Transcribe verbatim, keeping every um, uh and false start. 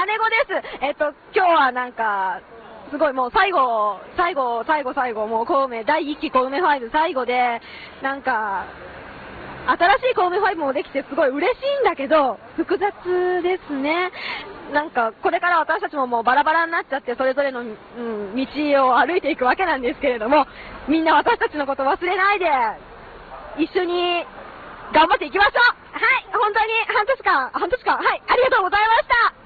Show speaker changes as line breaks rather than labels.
姉子です。えっと、今日はなんか、すごいもう最後、最後、最後、最後、もうコウメ、だいいっきコウメファイブ最後で、なんか、新しいコウメファイブもできてすごい嬉しいんだけど、複雑ですね。なんか、これから私たちももうバラバラになっちゃって、それぞれの、うん、道を歩いていくわけなんですけれども、みんな私たちのこと忘れないで、一緒に頑張っていきましょう。はい、本当に半年間、半年間、はい、ありがとうございました。